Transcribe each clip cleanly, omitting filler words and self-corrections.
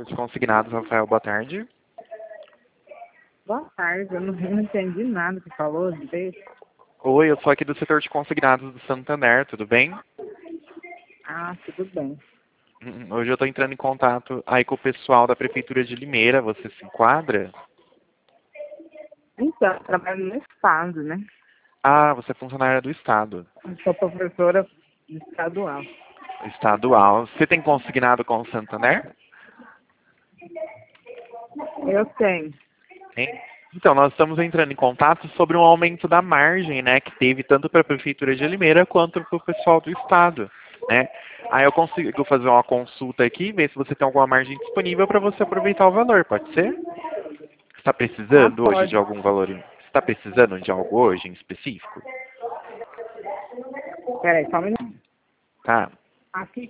setor de consignados, Rafael, boa tarde. Boa tarde, eu não entendi nada que falou direito. Oi, eu sou aqui do setor de consignados do Santander, tudo bem? Ah, tudo bem. Hoje eu estou entrando em contato aí com o pessoal da Prefeitura de Limeira, você se enquadra? Então, eu trabalho no Estado, né? Ah, você é funcionária do Estado. Eu sou professora estadual. Estadual. Você tem consignado com o Santander? Eu tenho. Hein? Então, nós estamos entrando em contato sobre um aumento da margem, né, que teve tanto para a Prefeitura de Limeira quanto para o pessoal do Estado, né? Aí eu consigo fazer uma consulta aqui, ver se você tem alguma margem disponível para você aproveitar o valor, pode ser? Você está Ah, precisando hoje de pode. algum valor? Você está precisando de algo hoje em específico? Peraí, só um minuto. Tá. Aqui.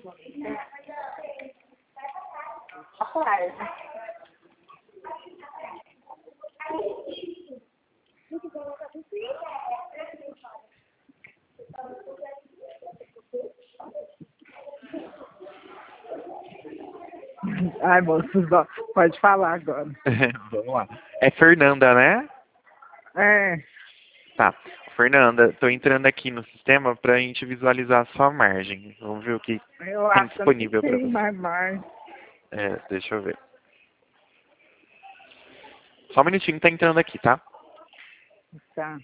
Ai, moço, pode falar agora. Vamos lá. É Fernanda, né? É, Tá. Fernanda, estou entrando aqui no sistema para a gente visualizar a sua margem. Vamos ver o que eu tem acho que eu não disponível para sei você. mais. Deixa eu ver. Só um minutinho, tá entrando aqui, tá? Tá.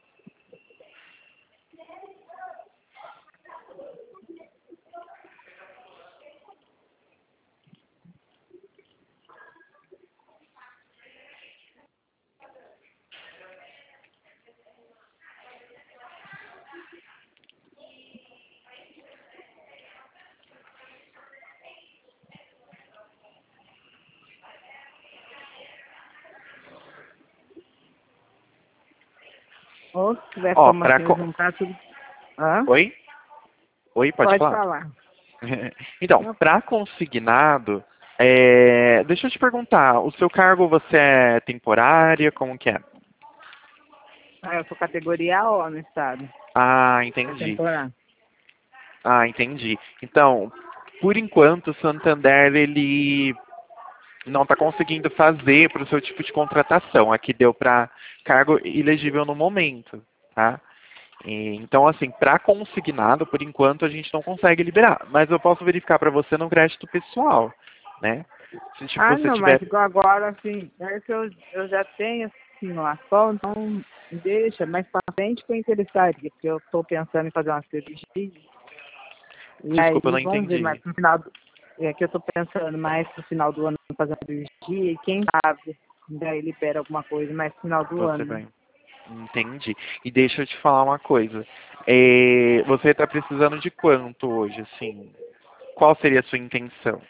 Ou se tiver Ó, como assim juntar tudo. Hã? Oi? Oi, pode Pode falar? falar. Então, Não. para consignado, deixa eu te perguntar, o seu cargo você é temporária, como que é? Ah, eu sou categoria O no estado. Ah, É entendi. temporário. Ah, entendi. Então, por enquanto, o Santander, ele não está conseguindo fazer para o seu tipo de contratação. Aqui deu para cargo elegível no momento, tá? Então, assim, para consignado, por enquanto, a gente não consegue liberar. Mas eu posso verificar para você no crédito pessoal, né? Se tipo, Ah, você não, mas tiver... igual agora, assim, é que eu já tenho simulação, então deixa, mais pra frente que eu interessaria, porque eu tô pensando em fazer uma cirurgia, e aí Desculpa, eu não vamos ver mais entendi. pro final do... É que eu tô pensando mais pro final do ano em fazer uma cirurgia, e quem sabe, daí libera alguma coisa mais pro final do Você ano, né? vai... Entendi. E deixa eu te falar uma coisa. Você está precisando de quanto hoje, assim? Qual seria a sua intenção?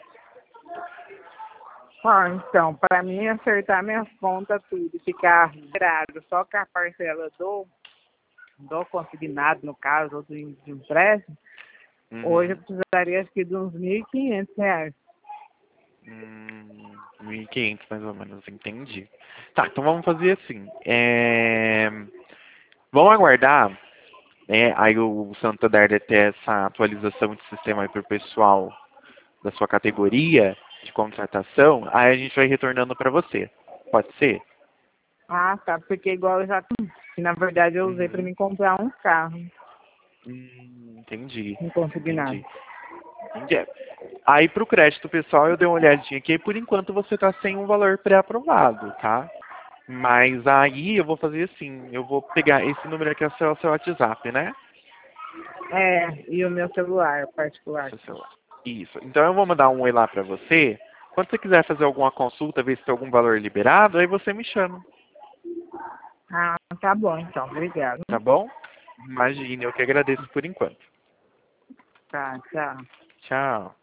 Ah, então, pra mim acertar minhas contas tudo, e ficar zerado só com a parcela do consignado, no caso, ou do empréstimo, hoje eu Uhum. precisaria acho que de uns R$ 1.500. 1.500 mais ou menos, entendi. Tá, então vamos fazer assim. Vamos aguardar, né? Aí o Santander deve ter essa atualização de sistema aí para o pessoal da sua categoria de contratação. Aí a gente vai retornando para você. Pode ser? Ah, tá, porque igual eu já, que na verdade eu usei para Uhum. mim comprar um carro, Entendi, não consegui nada. entendi. Entendi. Aí pro crédito pessoal eu dei uma olhadinha aqui, e por enquanto você tá sem um valor pré-aprovado, tá? Mas aí eu vou fazer assim, eu vou pegar esse número aqui, é o seu WhatsApp, né? É, e o meu celular particular. Seu celular. Isso. Então eu vou mandar um oi lá pra você. Quando você quiser fazer alguma consulta, ver se tem algum valor liberado, aí você me chama, Ah, tá bom então, obrigado. tá bom? Imagine, eu que agradeço por enquanto. Tá, tchau. Tchau.